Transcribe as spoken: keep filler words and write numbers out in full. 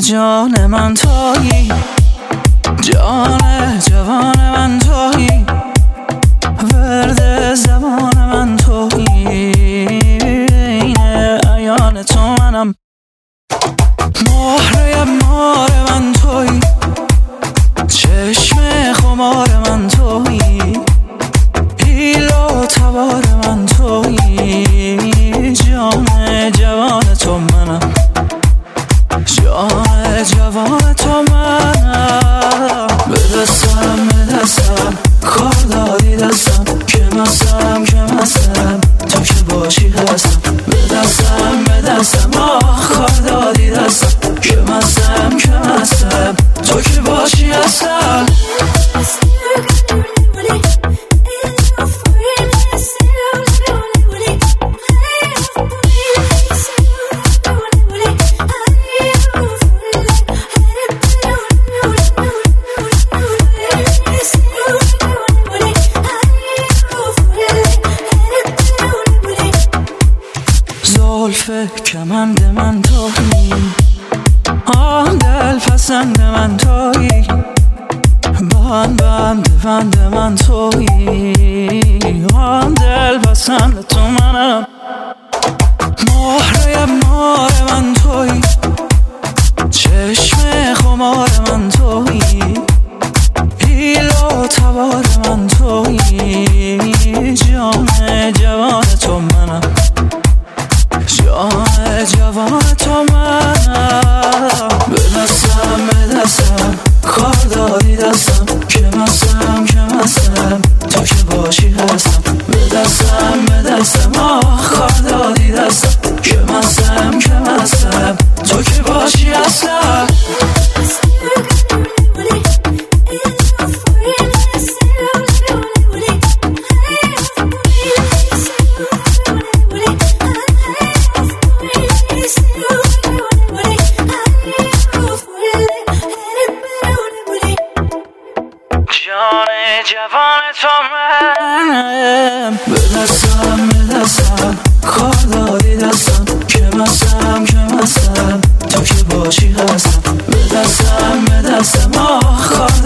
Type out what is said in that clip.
جان من تویی، جان جوان من تویی، ورد زمان من تویی، این عیان تو منم، مهره مار من تویی، چشم خمار من تویی، پیل و تبار من تویی، جان جوان تو منم، جان جوان تو منم. به دستم به دستم کار دادی دستم، که مستم که مستم تو که باشی هستم. به دستم به دستم آه کار دادی دستم، که مستم که مستم تو که باشی هستم. زلف کمند من تویی، آن دل پسند من تویی، بند بند بند من تویی، آن دل پسند تو منم، مهره مار من تویی، چشم خمار من تویی، پیل و تبار من تویی، جان جوان تو منم، جان جوان تو منم. به دستم به دستم کار دادی دستم، که مستم که مستم تو که باشی هستم. به دستم به دستم آه کار دادی دستم، که مستم که مستم تو که باشی هستم. جان جوان تو منم. به دستم به دستم کار دادی دستم، که مستم که مستم تو که باشی هستم. به دستم به دستم آه کار